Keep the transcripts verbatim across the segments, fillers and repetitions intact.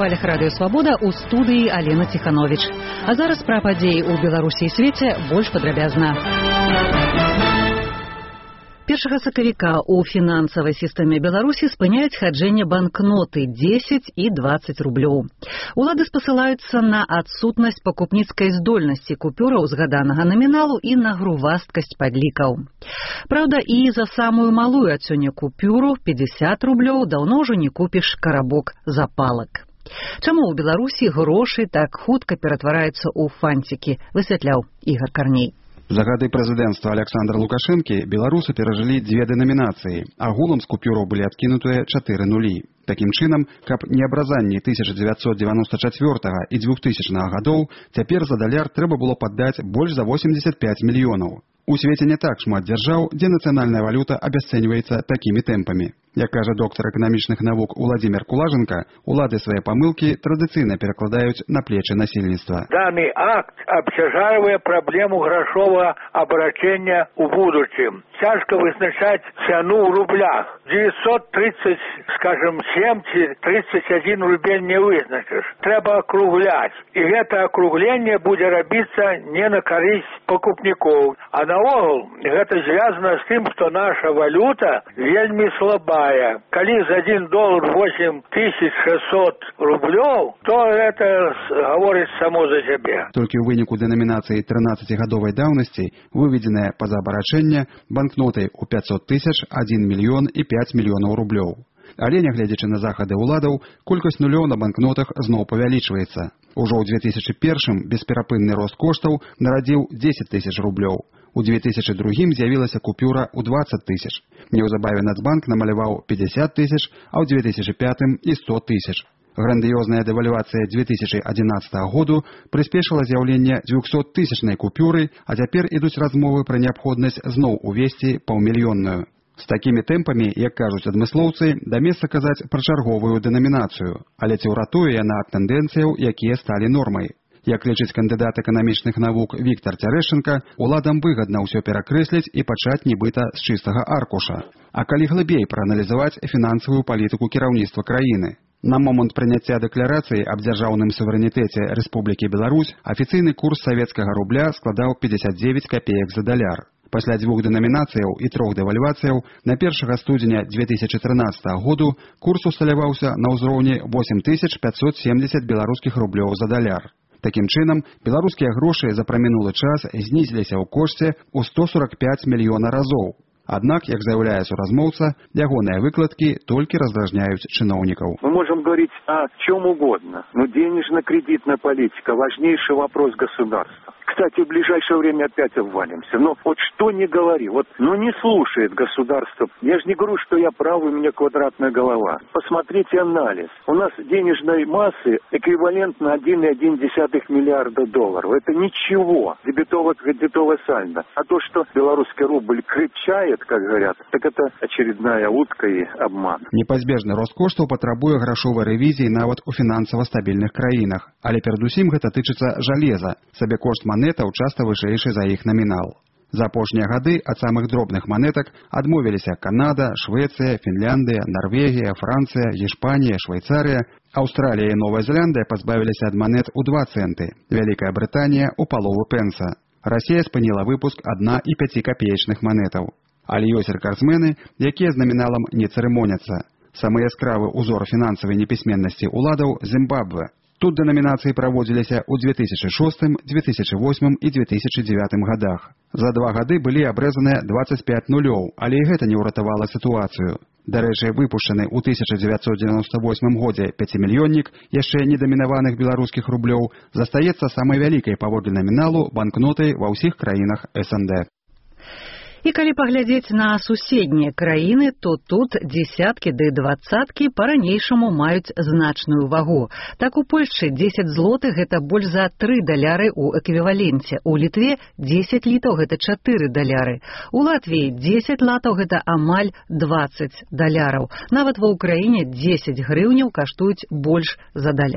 хвалях радыё «Свабода», у студыі Алена Ціхановіч. А зараз пра падзеі ў Беларусі і свеце больш падрабязна. першага сакавіка ў фінансавай сістэме Беларусі спыняюць хаджэнне банкноты дзесяць і дваццаць рублёў. Улады спасылаюцца на адсутнасць пакупніцкай здольнасці купюраў згаданага наміналу і на грувасткасць падлікаў. Праўда, і за самую малую ад сёння купюру пятьдесят рублёў даўно ўжо не купіш карабок запалак. Чаму ў Беларусі грошы так хутка ператвараюцца ў фанцікі, высвятляў Ігар Карней. За гады прэзідэнцтва Александра Лукашэнкі беларусы перажылі дзве дэнамінацыі, агулам з купюраў былі адкінутыя чатыры нулі. Такім чынам, каб не абразанні тысяча дзевяцьсот девяносто чацвёртага і двухтысячнага гадоў, цяпер за даляр трэба было паддаць больш за восемьдесят пять мільёнаў. У свеце не так шмат дзяржаў, дзе нацыянальная валюта абясцэньваецца такімі тэмпамі. Як кажа доктар эканамічных навук Владимир Кулаженко, улады свае памылкі традыцыйна перакладаюць на плечы насельніцтва. Данный акт абцяжарвае праблему грашовага абарачэння ў будучым. Цяжка вызначаць цану ў рублях. девятьсот тридцать, скажем, семь ці тридцать один рубель не вызначыш. Трэба акругляць. І гэта акругленне будзе рабіцца не на карысць пакупнікоў. А наогул гэта звязана з тым, што наша валюта вельмі слабая. Калі за один доллар восемь тысяч шестьсот рублёў, то это гаворыць само за сябе. Толькі ў выніку дэнамінацыі трынаццацігадовай даўнасці выведзеныя па-за абарачэння банкноты ў пятьсот тысяч, один мільён і пять мільёнаў рублёў. Але, нягледзячы на захады ўладаў, колькасць нулёў на банкнотах зноў павялічваецца. Ужо ў две тысячи першым бесперапынны рост коштаў нарадзіў дзесяць тысяч рублёў. У две тысячи другім з'явілася купюра ў двадцать тысяч. Неўзабаве Нацбанк намаляваў пятьдесят тысяч, а ў две тысячи пятым і сто тысяч. Грандыёзная дэвальвацыя две тысячи одиннадцатага году прыспешыла з'яўленне двухсоттысячнай купюры, а цяпер ідуць размовы пра неабходнасць зноў увесці паўмільённую. З такімі тэмпамі, як кажуць адмыслоўцы, да месца казаць пра чарговую дэнамінацыю, але ці ўратуе яна ад тэндэнцыяў, якія сталі нормай. Як лічыць кандыдат эканамічных навук Віктор Цярэшчанка, уладам выгадна ўсё перакрэсліць і пачаць нібыта з чыстага аркуша. А калі глыбей прааналізаваць фінансавую палітыку кіраўніцтва краіны? На момант прыняцця дэкларацыі аб дзяржаўным суверэнітэце Рэспублікі Беларусь афіцыйны курс савецкага рубля складаў пятьдесят девять копеек за даляр. Пасля дзвюх дэнамінацыяў і трох дэвальвацыяў на першага студзеня две тысячи трынаццатага году курс усталяваўся на ўзроўні восемь тысяч пятьсот семьдесят беларускіх рублёў за даляр. Такім чынам, беларускія грошы за прамінулы час знізіліся ў кошце ў сто сорок пять мільёна разоў. Аднак, як заяўляе суразмоўца, ягоныя выкладкі толькі раздражняюць чыноўнікаў. Мы можем говорить о чем угодно, но денежно-кредитная политика – важнейший вопрос государства. Кстати, в ближайшее время опять обвалимся. Но вот что ни говори, вот, ну не слушает государство. Я же не говорю, что я прав, у меня квадратная голова. Посмотрите анализ. У нас денежной массы эквивалентно один и одна десятая миллиарда долларов. Это ничего. Дебетово-кредитовое сальдо. А то, что белорусский рубль крепчает, как говорят, так это очередная утка и обман. Непазбежны рост коштаў патрабуе грашовай рэвізіі нават у фінансава стабільных краінах. Але перадусім гэта тычыцца жалеза. Сабекошт манетаў часта вышэйшы за іх намінал. За апошнія гады ад самых дробных манетак адмовіліся Канада, Швецыя, Фінляндыя, Нарвегія, Францыя, Іспанія, Швейцарыя, Аўстралія і Новая Зеландыя пазбавіліся ад манет у два цэнты, Вялікая Брытанія у палову пенса. Расія спыніла выпуск адна і пяцікапеечных манетаў. Але ёсць рэкардсмены, якія з наміналам не цырымоняцца. Самы яскравы ўзор фінансавай непісьменнасці ўладаў Зімбабве. Тут дэнамінацыі праводзіліся ў две тысячи шостым, две тысячи восьмым і две тысячи девятым гадах. За два гады былі абрэзаныя двадцать пять нулёў, але і гэта не ўратавала сітуацыю. Дарэчы, выпушчаны ў тысяча дзевяцьсот девяносто восьмым годзе пяцімільённік яшчэ недамінаваных беларускіх рублёў застаецца самай вялікай паводле наміналу банкнотай ва ўсіх краінах эс эн дэ. І калі паглядзець на суседнія краіны, то тут дзесяткі ды дваццаткі па-ранейшаму маюць значную вагу. Так у Польшчы дзесяць злотых гэта больш за тры даляры ў эквіваленце. У Літве дзесяць літаў гэта чатыры даляры. У Латвіі дзесяць латаў гэта амаль дваццаць даляраў. Нават ва Ўкраіне дзесяць грыўняў каштуюць больш за даляр.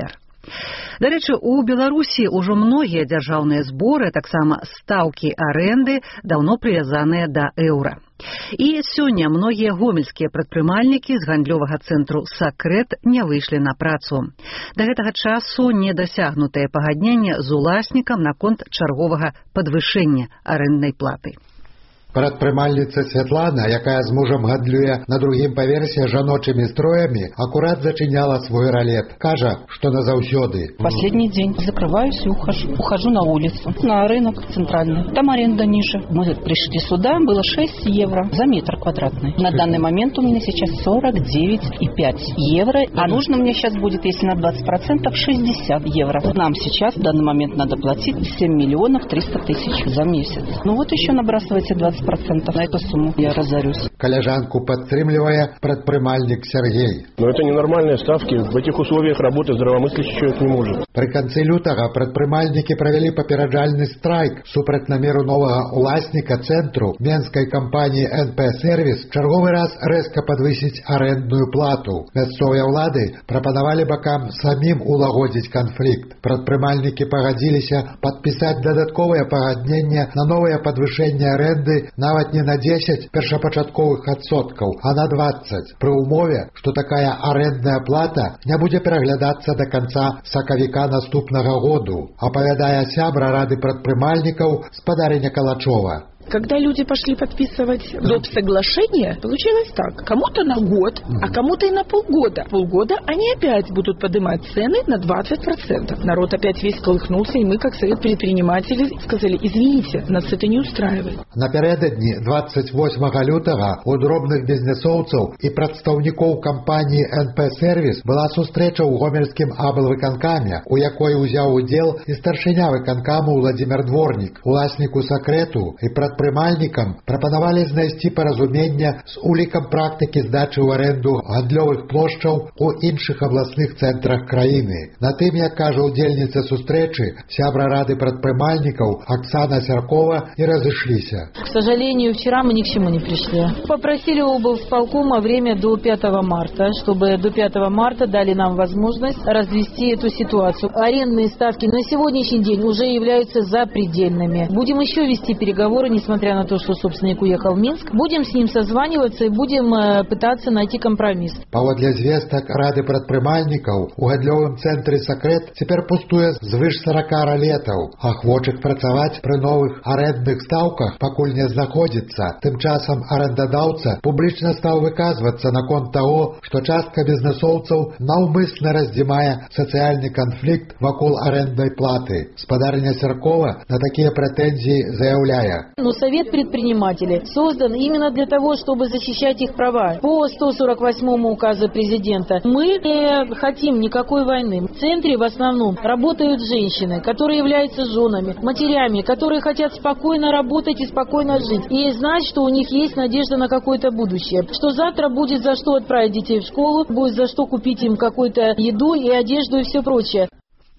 Дарэчы, у Беларусі ўжо многія дзяржаўныя зборы, таксама стаўкі арэнды, даўно прывязаныя да еўра. І сёння многія гомельскія прадпрымальнікі з гандлёвага цэнтру «Сакрэт» не выйшлі на працу. Да гэтага часу не дасягнутае пагадненне з уласнікам наконт чарговага падвышэння арэнднай платы. Прадпрымальніца Святлана, якая з мужам гандлюе на другім паверсе жаночымі строямі, акурат зачыняла свой ралет. Кажа, што назаўсёды. Последний день закрываюсь и ухожу. Ухожу на улицу, на рынок центральный. Там аренда ниже. Мы пришли сюда, было шесть евро за метр квадратный. На данный момент у меня сейчас сорок девять и пять евро. А нужно мне сейчас будет, если на двадцать процентов, шестьдесят евро. Нам сейчас в данный момент надо платить семь миллионов триста тысяч за месяц. Ну вот еще набрасывайте двадцать процентов на эту сумму, я разорюсь. Каляжанку падтрымлівае прадпрымальнік Сергей. Но это ненормальные ставки. В этих условиях работы здравомыслящий человек не может. Пры канцы лютага прадпрымальнікі правялі папераджальны страйк супраць намеру новага уласніка цэнтру менскай кампаніі эн пэ сервіс чарговы раз рэзка падвысіць арэндную плату. Мясцовыя ўлады прапанавалі бакам самім улагодзіць канфлікт. Прадпрымальнікі пагадзіліся падпісаць дадатковае пагадненне на новае падвышэнне арэнды нават не на дзесяць першапачатковых адсоткаў, а на двадцать, пры ўмове, што такая арэндная плата не будзе пераглядацца да канца сакавіка наступнага году, апавядае сябра рады прадпрымальнікаў спадарня Калачова. Когда люди пошли подписывать доп. Соглашение, получилось так. Кому-то на год, а кому-то и на полгода. Полгода они опять будут поднимать цены на двадцать процентов. Народ опять весь колыхнулся, и мы, как совет предпринимателей, сказали, извините, нас это не устраивает. Напярэдадні двадцать восьмага лютага у дробных бізнесоўцаў і прадстаўнікоў кампаніі эн пэ сервіс была сустрэча ў гомельскім аблвыканкаме, у якой узяў удзел і старшыня выканкаму Владимир Дворнік, уласніку «Сакрэту» і прадпрымальнікам Прадпрымальнікам прапанавалі знайсці паразумення з улікам практыкі здачы ў арэнду гандлёвых плошчаў у іншых абласных цэнтрах краіны. На тым, як кажа удзельніца сустрэчы, сябра рады прадпрымальнікаў Оксана Сяркова, и разышліся. К сожалению, вчера мы ни к чему не пришли. Попросили облсполкома время до пятого марта, чтобы до пятого марта дали нам возможность развести эту ситуацию. Арендные ставки на сегодняшний день уже являются запредельными. Будем еще вести переговоры, несмотря на то, что собственник уехал в Минск. Будем с ним созваниваться и будем э, пытаться найти компромисс. Паводле звестак рады прадпрымальнікаў у гандлёвым цэнтры «Сакрэт» цяпер пустуе звыш сорока ралетаў. Ахвочых працаваць пры новых арэндных стаўках пакуль не знаходзіцца. Тым часам арендадаўца публічна стаў выказвацца наконт таго, што частка бізнесоўцаў наўмысна раздзімае сацыяльны канфлікт вакол арэнднай платы. Спадарня Сяркова на такія прэтэнзіі заяўляе. Но Совет предпринимателей создан именно для того, чтобы защищать их права. По сто сорок восьмому указу президента мы не хотим никакой войны. В центре в основном работают женщины, которые являются женами, матерями, которые хотят спокойно работать и спокойно жить. И знать, что у них есть надежда на какое-то будущее. Что завтра будет за что отправить детей в школу, будет за что купить им какую-то еду и одежду и все прочее.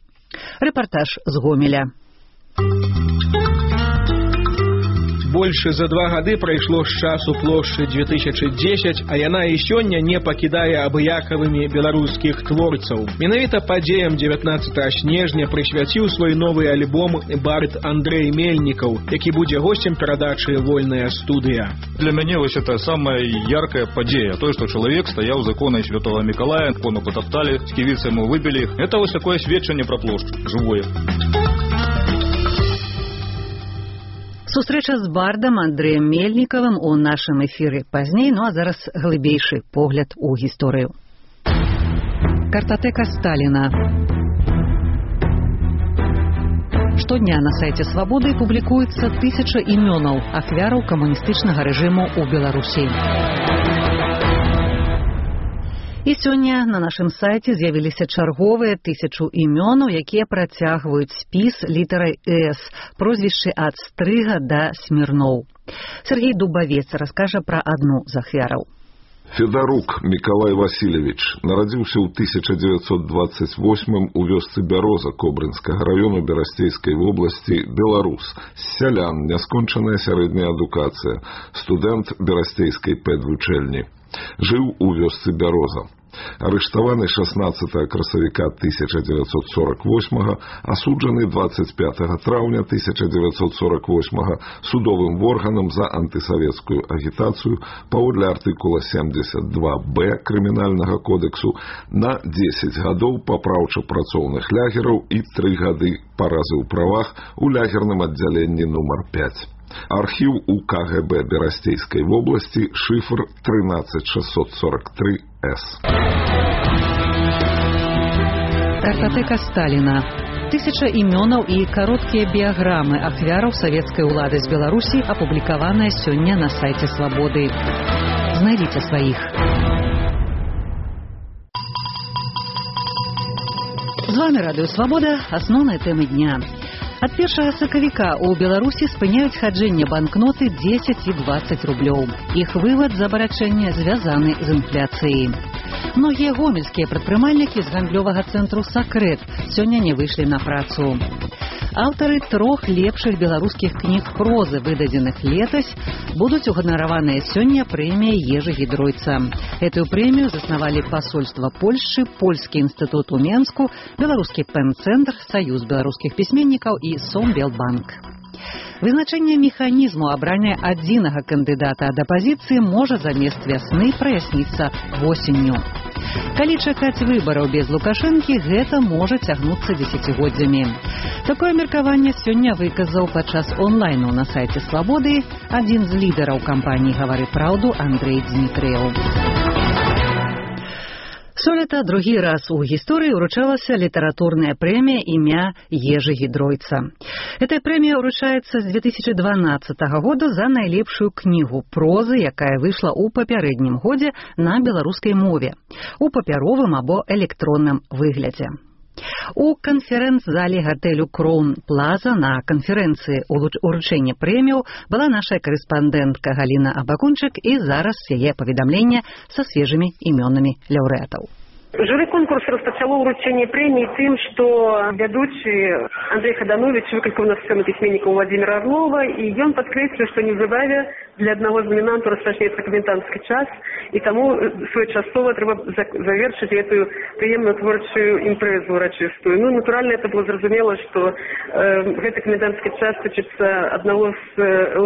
Репортаж з Гомеля. Больше за два гады прайшло з часу плошчы две тысячи десять, а яна і сёння не пакідае абыякавымі беларускіх творцаў. Менавіта падзеям дзевятнаццатага снежня прысвяціў свой новы альбом бард Андрей Мельнікаў, які будзе гостем перадачы «Вольная студыя». Для мяне вось это самая яркая падзея. То, что человек стоял за иконой Святого Миколая, икону потоптали, скивицы ему выбили. Это вот такое сведчанне про плошчу, живое. Сустрэча з бардам Андрэем Мельнікавым у нашым эфіры пазней, ну а зараз глыбейшы погляд у гісторыю. Картатэка Сталіна. Штодня на сайце «Свабоды» публікуецца тысяча імёнаў ахвяраў камуністычнага рэжыму ў Беларусі. І сёння на нашым сайце з'явіліся чарговыя тысячу імёнаў, якія працягваюць спіс літарай «С», прозвішчы ад Стрыга да Смірноў. Сергей Дубавец раскажа пра адну з ахвяраў. Федарук Миколай Васильевич нарадзіўся ў тысяча дзевяцьсот двадцать восьмым у вёсцы Бяроза Кобрынскага раёну Берасцейскай вобласці, беларус, сялян, няскончаная сярэдняя адукацыя, студэнт Берасцейскай педвучэльні. Жыў у вёсцы Бяроза. Арыштаваны шаснаццатага красавіка тысяча дзевяцьсот сорок восьмага, асуджаны двадцать пятага траўня тысяча дзевяцьсот сорок восьмага судовым органам за антысавецкую агітацыю паводле артыкула семьдесят два бэ крымінальнага кодексу на дзесяць гадоў папраўча-працоўных лягераў і тры гады паразы ў правах у лягерным аддзяленні нумар пять. Архіў у ка гэ бэ Берасцейскай вобласці, шифр тринадцать шестьсот сорок три эс. Картатэка Сталіна. Тысяча імёнаў і кароткія біяграмы ахвяраў савецкай улады з Беларусі апублікаваныя сёння на сайце Свабоды. Знайдзіце сваіх. З вами Радыё Свабода. Асноўныя тэмы дня. Ад першага сакавіка ў Беларусі спыняюць хаджэнне банкноты дзесяць і дваццаць рублёў. Іх вывад з абарачэння звязаны з інфляцыяй. Многія гомельскія прадпрымальнікі з гандлёвага цэнтру «Сакрэт» сёння не выйшлі на працу. Аўтары трох лепшых беларускіх кніг прозы, выдадзеных летась, будуць уганараваныя сёння прэміяй Ежы Гідройца. Гэтую прэмію заснавалі пасольства Польшчы, Польскі інстытут у Менску, Беларускі пэн-цэнтр, Саюз беларускіх пісьменнікаў і Сомбелбанк. Вызначэнне механізму абрання адзінага кандыдата ад апазіцыі можа замест вясны праясніцца восенню. Калі чакаць выбараў без Лукашэнкі, гэта можа цягнуцца дзесяцігоддзямі. Такое меркаванне сёння выказаў падчас онлайну на сайце Свабоды адзін з лідараў кампаніі «Гавары праўду» Андрэй Дзмітрыеў. Сёлета другі раз у гісторыі ўручалася літаратурная прэмія імя Ежы Гідройца. Эта прэмія ўручаецца з две тысячи дванаццатага года за найлепшую кнігу прозы, якая выйшла ў папярэднім годзе на беларускай мове, у папяровым або электронным выглядзе. У канферэнц-зале гатэлю «Кроун Плаза» на канферэнцыі ўручэння прэміяў была наша корэспандэнтка Галіна Абакунчык, і зараз яе паведамленне са свежымі імёнамі лаўрэатаў. Жюри конкурсу розпочало вручение премии тем, что ведущий Андрей Ходанович выкликал на сцену письменника Владимира Орлова, и он подкреслил, что незабаве для одного з номінанту розпочнеться комендантський час, і тому своєчасово треба завершити эту приємну творчу імпрезу урочистую. Ну, натурально это было зрозумело, что э, этот комендантский час тычится одного з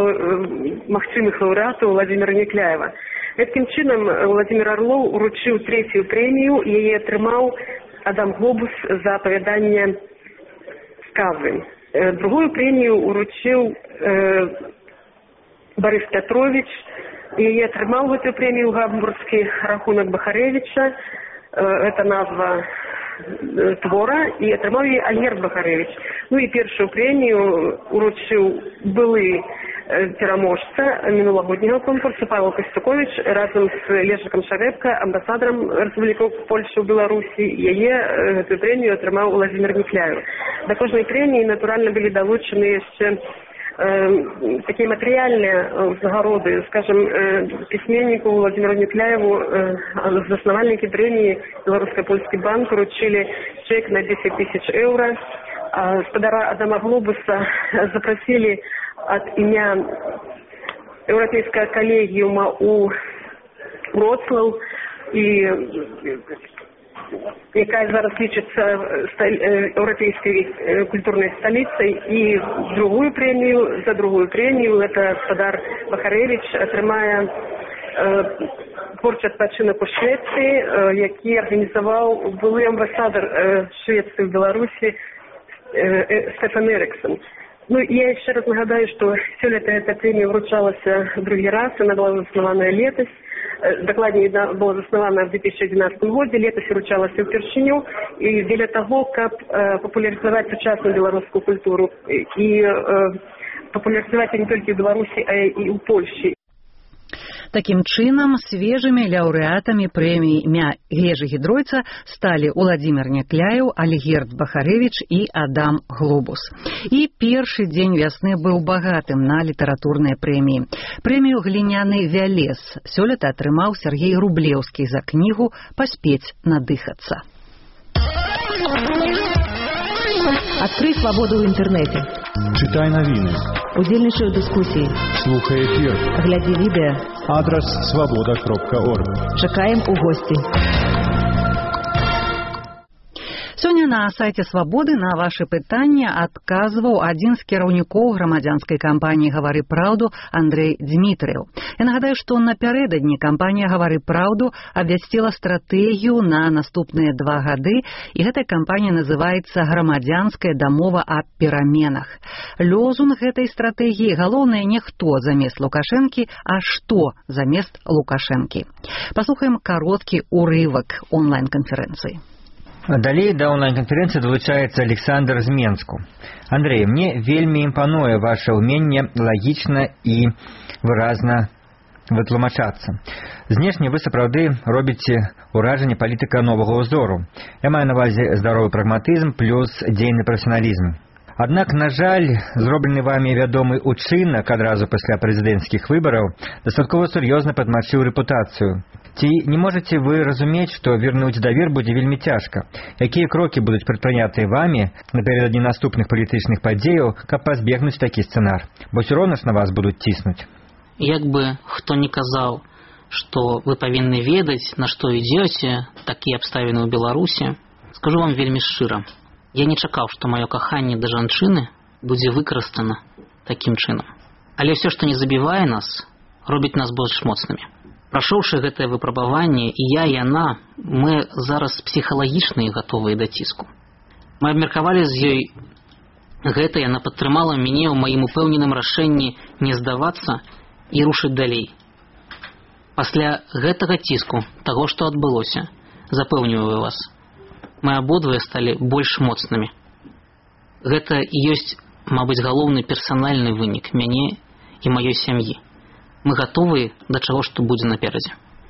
э, махчимых лауреатов Владимира Некляева. Таким чином Владимир Орлов уручыў третью премию, и яе атрымаў Адам Глобус за апавяданне сказы. Другую премию уручыў э, Борис Петрович, и яе атрымаў эту премию гамбургскі рахунак Бахаревича, э, это назва э, твора, и атрымаў яе Альгерд Бахаревич. Ну и первую премию уручыў былы пераможца минулагоднего конкурса Павел Костюкович разом с Лешиком Шарепко, амбассадором Республики Польши в Беларуси. Яе эту премию атрымаў Владимир Некляев. До кожной премии натурально были долучены еще э, такие материальные узнагароды, скажем, э, письменнику Владимиру Некляеву, э, основальники премии Белорусско-Польский банк вручили чек на десять тысяч евро. А господара Адама Глобуса запросили от імя Европейского коллегиума у Вроцлав, і якая зараз лічиться Европейской культурной столицей, и другую премию, за другую премию это господар Бахаревич атрымае э, творчий адпачынак у Швеции, э, які организовал былый амбассадор э, Швеции в Беларуси э, э, Стефан Эриксон. Ну, я еще раз нагадаю, что сёлета эта премия вручалась другі раз, она была заснавана летась, докладнее была заснавана в две тысячи одиннадцатом году, летась вручалась упершыню, и для того, как э, популяризовать сучасную белорусскую культуру и э, популяризовать не только в Беларуси, а и у Польши. Таким чынам, свежымі лаўрэатамі прэміі імя Ежы Гідройца сталі Владимир Некляев, Альгерд Бахаревич і Адам Глобус. І першы дзень вясны быў багатым на літаратурныя прэміі. Прэмію «Гліняны вялес» сёлета атрымаў Сергей Рублеўскі за кнігу «Паспець надыхацца». Адкрый свабоду ў інтэрнэце. Читай навіны. Удзельнічай у дыскусіі. Слухай эфір. Глядзі відэа. Адрас свабода кропка орг. Чакаем у госці. на сайце «Свабоды» на вашы пытанні адказваў адзін з кіраўнікоў грамадзянскай кампаніі «Гавары праўду» Андрэй Дзмітрыеў. Я нагадаю, што напярэдадні кампанія «Гавары праўду» абвясціла стратэгію на наступныя два гады, і гэтая кампанія называецца «Грамадзянская дамова аб пераменах». Лозунг гэтай стратэгіі — галоўнае не хто замест Лукашэнкі, а што замест Лукашэнкі. Паслухаем кароткі урывак онлайн-канферэнцыі. Далей да онлайн-канферэнцыі далучаецца Александр з Менску. Андрэй, мне вельмі імпануе ваше ўменне лагічна і выразна вытлумачацца. Знешне вы сапраўды робіце ўражанне палітыка новага ўзору. Я маю на ўвазе здаровы прагматызм плюс дзейны прафесіяналізм. Аднак, на жаль, зроблены вамі вядомы учынак адразу пасля прэзідэнцкіх выбараў дастаткова сур'ёзна падмачыў рэпутацыю. Ці не можаце вы разумець, што вернуць давер будзе вельмі цяжка? Якія крокі будуць прадпрынятыя вамі напярэдадні наступных палітычных падзеяў, каб пазбегнуць такі сцэнар? Бо ўсё роўна ж на вас будуць ціснуць. Як бы хто не казаў, што вы павінны ведаць, на што ідзеце, такія абставіны ў Беларусі, скажу вам вельмі шчыра. Я не чакаў, што маё каханне да жанчыны будзе выкарыстана такім чынам. Але ўсё, што не забівае нас, робіць нас больш моцнымі. Прашоўшы гэтае выпрабаванне, і я, і яна, мы зараз псіхалагічна і гатовыя да ціску. Мы абмеркавалі з ёй гэта, яна падтрымала мяне ў маім упэўненым рашэнні не здавацца і рушыць далей. Пасля гэтага ціску, таго, што адбылося, запэўніваю вас, мы абодвае сталі больш моцнымі. Гэта і ёсць, мабыць, галоўны персанальны вынік мяне і маёй сям'і. Мы гатовы да чаго, што будзе наперадзе.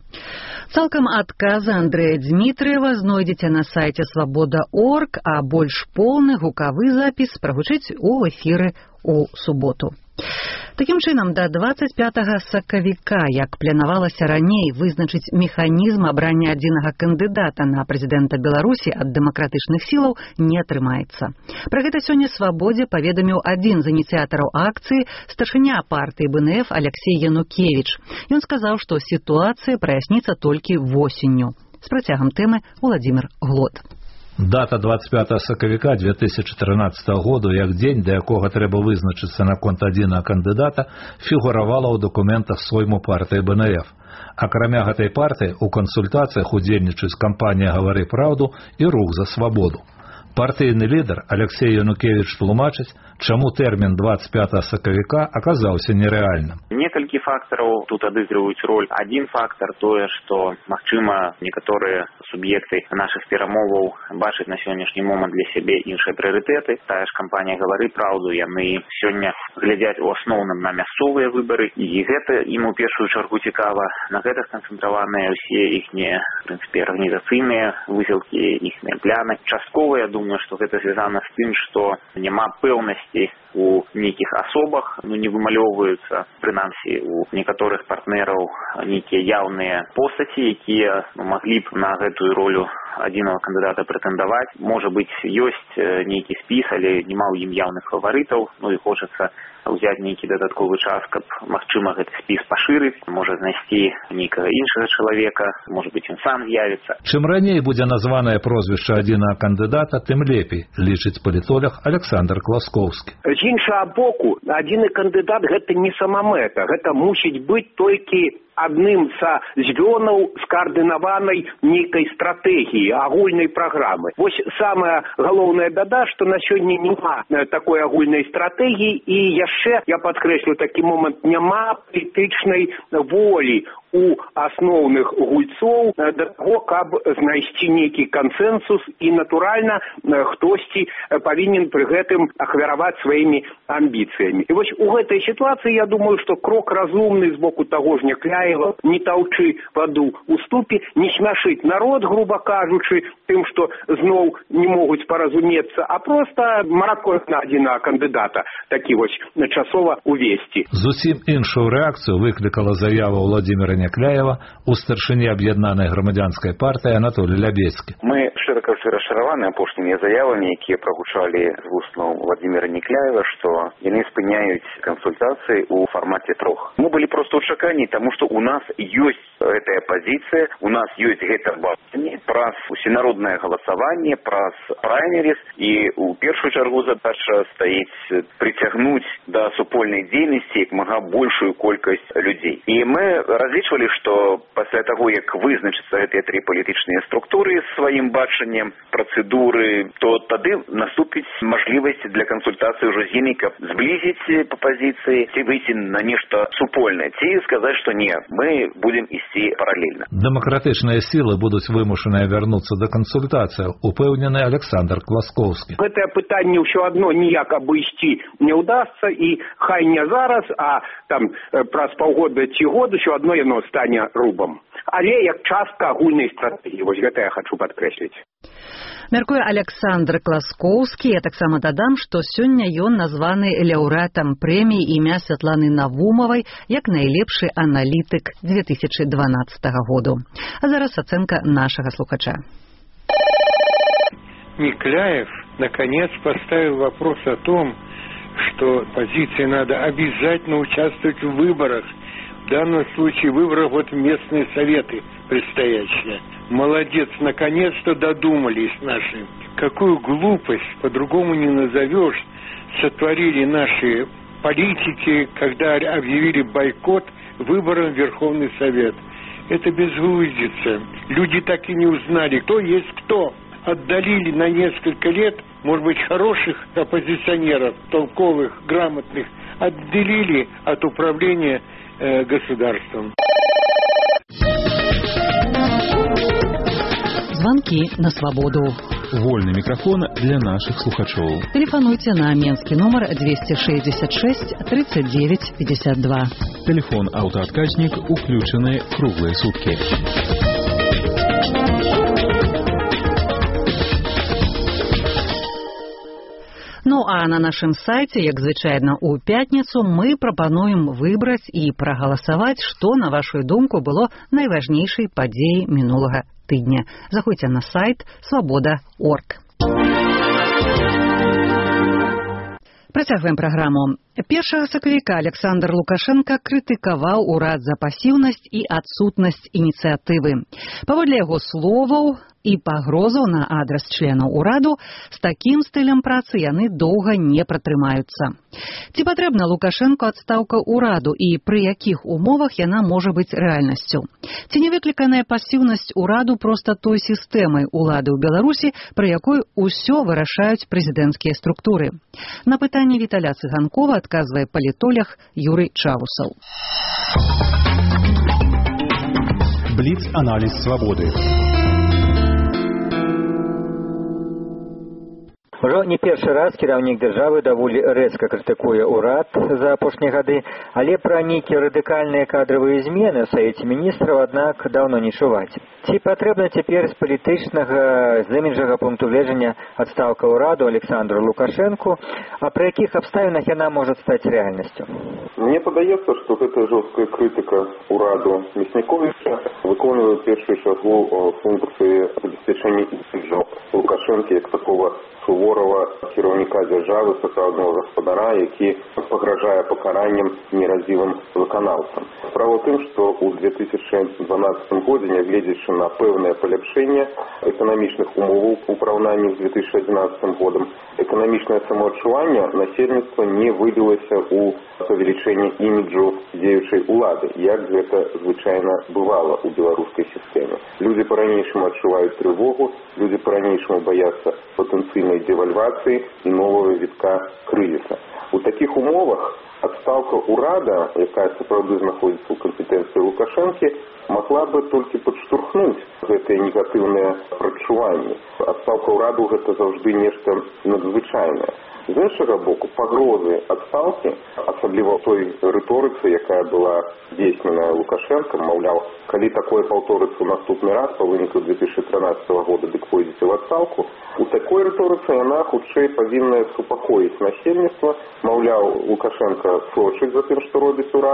Цалкам адказы Андрэя Дзмітрыева знойдзеце на сайце свабода точка орг, а больш поўны гукавы запіс прагучыць у эфіры ў суботу. Такім чынам, да дваццаць пятага сакавіка, як планавалася раней, вызначыць механізм абрання адзінага кандыдата на прэзідэнта Беларусі ад дэмакратычных сілаў не атрымаецца. Пра гэта сёння «Свабодзе» паведаміў адзін з ініцыятараў акцыі, старшыня партыі бэ эн эф Алексей Янукевіч. Ён сказаў, што сітуацыя праясніцца толькі восенню. З працягам тэмы Уладзімір Глот. Дата двадцать пятого сакавіка две тысячи тринадцатого году, як дзень, да якога трэба вызначыцца наконт адзінага кандыдата, фігуравала ў дакументах сойму партыі бэ эн эф. Акрамя гэтай партыі, у кансультацыях удзельнічаюць кампанія «Гавары праўду» і рух за свабоду. Партыйны лідар Алексей Янукевіч тлумачыць, чаму тэрмін двадцать пятого сакавіка аказаўся нерэальным. Некалькі фактараў тут адыгрываюць роль. Адзін фактар тое, што, магчыма, некаторыя суб'екты нашых перамоваў бачаць на сённяшні момант для сябе іншыя прыярытэты. Тая ж кампанія «Гавары праўду», яны сёння глядзяць у асноўным на мясцовыя выбары, і гэта ім у першую чаргу цікава. На гэта сканцэнтраваныя ўсе іхнія, в прынцыпе, арганізацыйныя высілкі, іхныя пляны. Часткова, я думаю, што гэта звязана з тым, што няма пэўнасці у нейкіх асобах, ну не вымалёўваюцца, прынамсі, у некаторых партнераў нейкія яўныя постаці, якія ну, маглі б на гэтую ролю адзінага кандыдата прэтэндаваць. Можа быць, ёсць нейкі спіс, але няма ў ім яўных фаварытаў, ну і хочацца ўзяць нейкі дадатковы час, каб, магчыма, гэты спіс пашырыць, можа знайсці нейкага іншага чалавека, можа быць, ён сам з'явіцца. Чым раней будзе названае прозвішча адзінага кандыдата, тым лепей, лічыць палітолог Александр Класкоўскі. З іншага боку, адзіны кандыдат — гэта не самамэта, гэта мусіць быць толькі адным са звёнаў скаардынаванай нейкай стратэгіі, агульнай праграмы. Вось самая галоўная бяда, што на сёння няма такой агульнай стратэгіі, і яшчэ, я падкрэслю такі момант, няма палітычнай волі у асноўных гульцоў да таго, каб знайсці нейкі кансэнсус, і, натуральна, хтосьці павінен пры гэтым ахвяраваць сваімі амбіцыямі. І вось у гэтай сітуацыі, я думаю, што крок разумны з боку таго ж Някляева, не таўчы ваду ў ступе, не смяшыць народ, груба кажучы, тым, што зноў не могуць паразумецца, а проста маракоць на адзінага кандыдата такі вось часова увесці. Зусім іншую рэакцыю выклікала заява Владзіміра Някляева у старшыні аб'яднанай грамадзянскай партыі Анатолій Лябецкі. Мы шырока расчараваны апошнімі заявамі, якія прагучалі з вуснаў Владимира Някляева, што яны спыняюць кансультацыі ў фармаце трох. Мы былі проста ў чаканні, таму што у нас ёсць гэтая пазіцыя, у нас ёсць гэта бачанне праз усенароднае галасаванне, праз праймеріз, і ў першую чаргу задача стаіць прыцягнуць да супольнай дзейнасці як мага большую колькасць людзей. І мы разлічвалі, што пасля таго, як вызначацца гэтыя тры палітычныя структуры сваім бачаннем працэдуры, то тады наступіць мажлівасць для кансультацыі ўжо з імі, каб зблізіць па пазіцыі, ці выйсці на нешта супольнае, ці сказаць, што не, мы будем ісці паралельна. Дэмакратычныя сілы будуць вымушаныя вярнуцца да кансультацыяў, упэўнены Александр Класкоўскі. Гэтае пытанне ўсё адно ніяк абысці не ўдасца, і хай не зараз, а там праз паўгода ці год усё адно яно стане рубам. Але як частка агульнай стратэгіі, вось гэта я хачу падкрэсліць. Мяркуе Александр Класкоўскі. Я таксама дадам, што сёння ён названы лаўрэатам прэміі імя Святланы Навумавай як найлепшы аналітык две тысячи дванаццатага году. А зараз ацэнка нашага слухача. Някляев наконец поставил вопрос о том, что позиции надо обязательно участвовать в выборах. В данном случае выборах вот местные советы предстоящие. Молодец, наконец-то додумались наши. Какую глупость, по-другому не назовешь, сотворили наши политики, когда объявили бойкот выборам в Верховный Совет. Это безвыездица. Люди так и не узнали, кто есть кто. Отдалили на несколько лет, может быть, хороших оппозиционеров, толковых, грамотных, отделили от управления э, государством. Звонки на свободу. Вольный микрофон для наших слухачоў. Телефонуйте на менский номер двести шестьдесят шесть тридцать девять пятьдесят два. Телефон «Автоотказник» уключены круглые сутки. Ну а на нашым сайце, як звычайна ў пятніцу, мы прапануем выбраць і прагаласаваць, што, на вашу думку, было найважнейшай падзеяй мінулага тыдня. Заходзьце на сайт свобода точка орг. Працягваем праграму. першага сакавіка Александр Лукашенко крытыкаваў урад за пасіўнасць і адсутнасць ініцыятывы. Паводле яго словаў і пагрозаў на адрас членаў ураду, з такім стылем працы яны доўга не пратрымаюцца. Ці патрэбна Лукашенко адстаўка ўраду і пры якіх умовах яна можа быць рэальнасцю? Ці не выкліканая пасіўнасць ураду проста той сістэмай улады ў Беларусі, пры якой усё вырашаюць прэзідэнцкія структуры? На пытанне Віталя Цыганкова адказвае палітолог Юрый Чавусаў. Бліц-аналіз свабоды. Ужо не першы раз кіраўнік дзяржавы даволі рэзка крытыкуе ўрад за апошнія гады, але пра нейкія радыкальныя кадравыя змены ў Савеце міністраў, аднак, даўно не чуваць. Ці патрэбна цяпер з палітычнага, з іміджага пункту гледжання адстаўка ўраду Александру Лукашэнку, а пры якіх абставінах яна можа стаць рэальнасцю? Мне падаецца, што гэта жорсткая крытыка ўраду Мясніковіча выконвае ў першую чаргу функцыі забеспячэння іміджу Лукашэнкі як такого суворого кіраўніка дзяржавы, сапраўднага гаспадара, які пагражае пакараннем нерадзівым выканаўцам. Справа ў тым, што ў две тысячи дванаццатым годзе, нягледзячы на пэўнае паляпшэнне эканамічных умоваў у параўнанні з две тысячи адзінаццатым годам, эканамічнае самаадчуванне насельніцтва не вылілася ў павелічэнне іміджу дзеючай улады, як гэта звычайна бывала ў беларускай сістэме. Людзі па-ранейшаму адчуваюць трывогу, людзі па-ранейшаму баяцца патэнцыйнай девальвацыі і нового вітка крызіса. У такіх умовах адстаўка ўрада, якая сапраўды знаходзіцца ў кампетэнцыі Лукашэнкі, магла бы толькі падштурхнуць гэтыя негатыўныя прадчуванні. Адстаўка ўраду гэта заўжды нешта надзвычайнае. З іншага боку, пагрозы адстаўкі, асабліва той рыторыцы, якая была здзейсненая Лукашэнкам, маўляў, калі такое паўторыцца ў наступны раз па выніку две тысячи трынаццатага года, дык пойдзеце ў адстаўку, у такой рыторыцы яна хутчэй павінна супакоіць насельніцтва, маўляў, Лукашенко сочыць за тым, што робіць урад,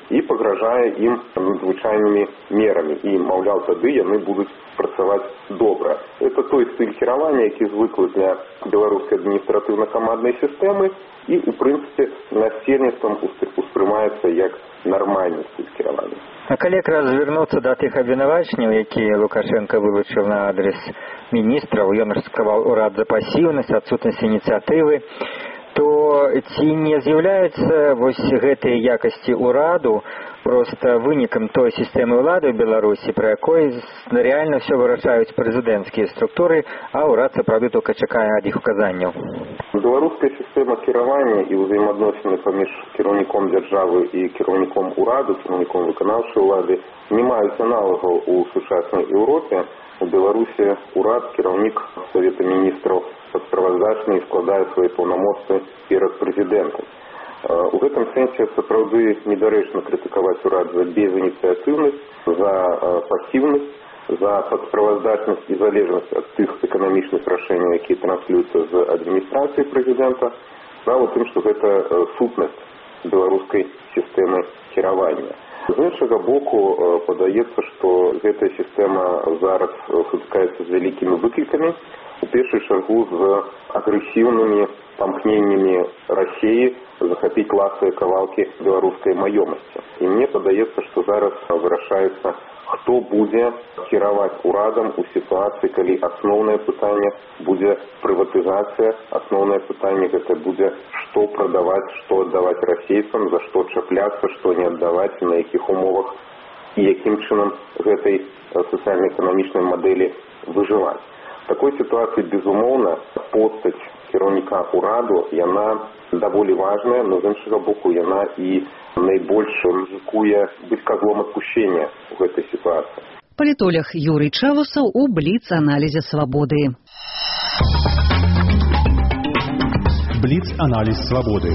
і пагражае ім надзвычайнымі мерамі. І, маўляў, тады яны будуць працаваць добра. Это той стыль кіравання, які звыклы для беларускай адміністратыўна-каманднай сістэмы і, у прынцыпе, насельніцтвам успрымаецца як нармальны стыль кіравання. А калі якраз звярнуцца да тых абвінавачанняў, якія Лукашенко вылучыў на адрес міністраў, ён раскрываў урад за пасіўнасць, адсутнасць ініцыятывы, то ці не з'яўляюцца вось гэтыя якасці ўраду проста вынікам той сістэмы ўлады ў Беларусі, пры якой рэальна ўсё вырашаюць прэзідэнцкія структуры, а ўрад сапраўды толькі чакае ад іх указанняў? Беларуская сістэма кіравання і ўзаемаадносіны паміж кіраўніком дзяржавы і кіраўніком ураду, кіраўніком выканаўчай улады не маюць аналагаў у сучаснай Еўропе. У Беларусі урад, кіраўнік Савета міністраў справаздачны і складае свае паўнамоцтвы перад прэзідэнтам. У гэтым сэнсе сапраўды недарэчна крытыкаваць урад за безініцыятыўнасць, за пасіўнасць, за падсправаздачнасць і залежнасць ад тых эканамічных рашэнняў, якія транслююцца з адміністрацыі прэзідэнта. Справа ў тым, што гэта сутнасць беларускай сістэмы кіравання. З іншага боку, падаецца, што гэтая сістэма зараз сутыкаецца з вялікімі выклікамі, у першую чаргу з агрэсіўнымі памкненнямі Расіі захапіць ласавыя кавалкі беларускай маёмасці. І мне падаецца, што зараз вырашаецца, хто будзе кіраваць урадам у сітуацыі, калі асноўнае пытанне будзе прыватызацыя, асноўнае пытанне гэта будзе, што прадаваць, што аддаваць расейцам, за што чапляцца, што не аддаваць, на якіх умовах і якім чынам гэтай сацыяльна-эканамічнай мадэлі выжываць. В такой ситуации, безумоўна, постаць кіраўніка ўраду, яна даволі важная, но з іншага боку, яна і найбольш рызыкуе быць козлом адпушчення ў гэтай сітуацыі. Палітолог Юрый Чавусаў у Бліц-аналізе свабоды. Бліц-аналіз свабоды.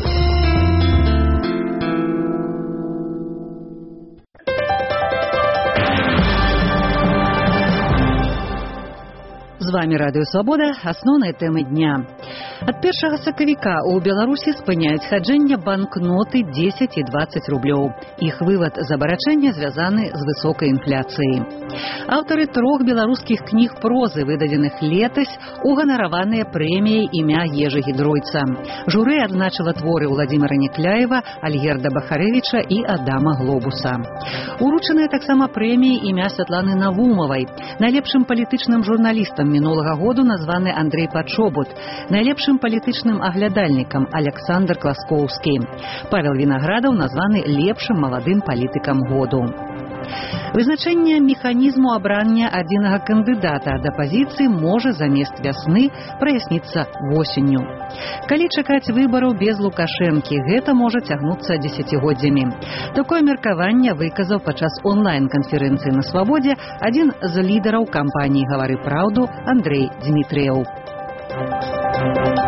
З вами Радыё Свабода, асноўныя тэмы дня. Ад першага сакавіка ў Беларусі спыняюць хаджэнне банкноты дзесяць і дваццаць рублёў. Іх вывад з абарачэння звязаны з высокай інфляцыяй. Аўтары трох беларускіх кніг прозы, выдадзеных летась, уганараваныя прэміяй імя Ежы Гідройца. Журы адзначыла творы Владзіміра Некляева, Альгерда Бахарэвіча і Адама Глобуса. Уручаныя таксама прэміі імя Святланы Навумавай. Найлепшым палітычным журналістам мінулага году названы Андрэй Пачобут, найлепшым палітычным аглядальнікам Александр Класкоўскі. Павел Вінаградаў названы лепшым маладым палітыкам году. Вызначэнне механізму абрання адзінага кандыдата ад апазіцыі можа замест вясны праясніцца восенню. Калі чакаць выбараў без Лукашэнкі, гэта можа цягнуцца дзесяцігоддзямі. Такое меркаванне выказаў падчас онлайн-канферэнцыі на Свабодзе адзін з лідараў кампаніі «Гавары праўду» Андрэй Дзмітрыеў.